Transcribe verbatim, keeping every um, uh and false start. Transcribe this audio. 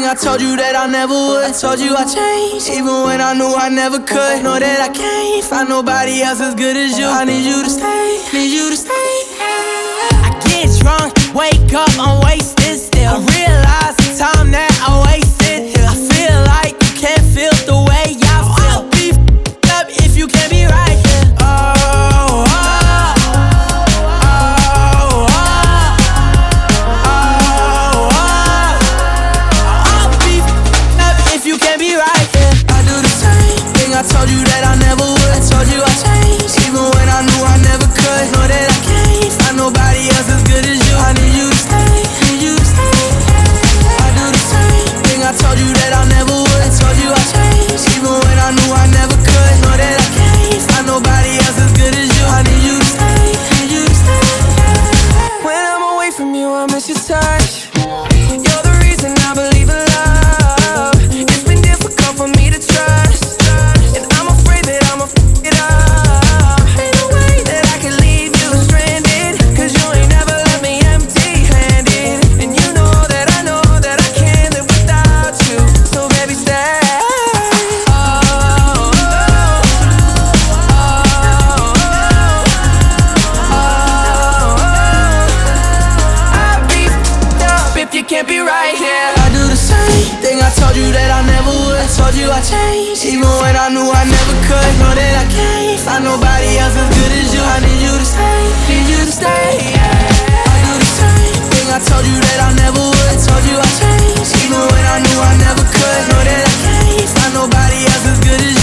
I told you that I never would. I told you I changed, even when I knew I never could. Know that I can't find nobody else as good as you. I need you to stay, need you to stay. I get drunk, wake up, I'm wasted still. I realize the time that I wasted here. I feel like you can't feel the way I feel. I'll be f***ed up if you can't be right here. Oh, oh. I told you that I never would. I told you I changed, even when I knew I never could. Know that I can't find nobody else as good as you. I need you to stay, need you to stay. I do the same thing. I told you that I never would. I told you I changed, even when I knew I never could. Know that I can't find nobody else as good as you. I need you to stay, need you to stay. When I'm away from you, I miss your touch. You're the reason I believe in love. It's been difficult for me to trust. Can't be right here. I do the same thing. I told you that I never would. I told you I changed, even when I knew I never could. Know that I can't find nobody else as good as you. I need you to stay, need you to stay. I do the same thing. I told you that I never would. I told you I changed, even when I knew I never could. Know that I can't find nobody else as good as you.